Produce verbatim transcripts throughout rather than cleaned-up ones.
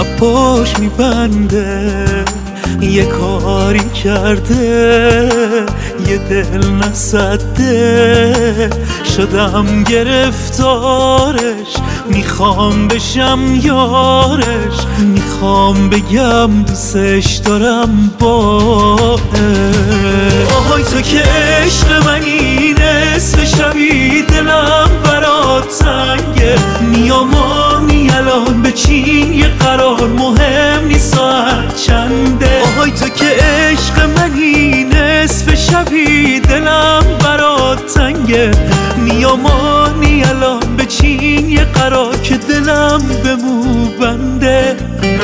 لپاش میبنده یه کاری کرده یه دل نسده شدم گرفتارش میخوام بشم یارش میخوام بگم دوستش دارم با آهای تو که عشق منی نصف شبی دلم برات تنگه میامانی الان به چین یه قرار مهم نیست ساعت چنده آهای تو که عشق منی نصف شبی دلم برات تنگه میامانی الان به چین یه قرار که دلم به مو بنده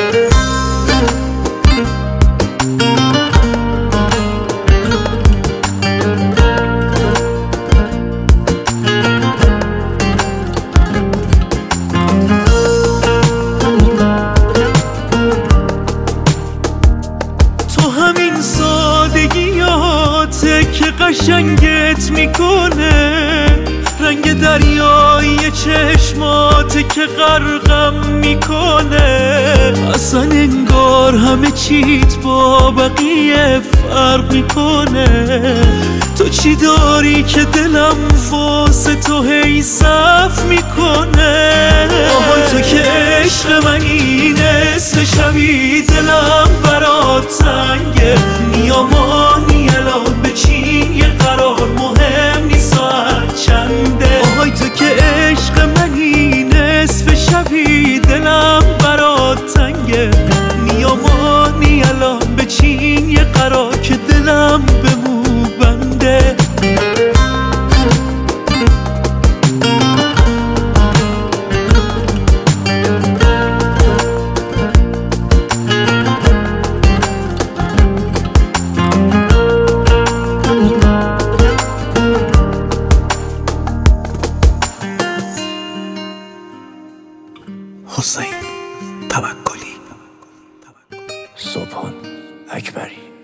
که قشنگت میکنه رنگ دریایی چشماته که غرقم میکنه اصلا انگار همه چیت با بقیه فرق میکنه تو چی داری که دلم واسه تو هی صف میکنه آهای تو که عشق منی نصف شبی دلم برات تنگه میامانی الان به چین یه قرار مهم نیست ساعت چنده آهای تو که عشق منی نصف شبی دلم برات تنگه میامانی الان به چین یه قرار که دلم به مو بنده حسین توکلی سبحان اکبری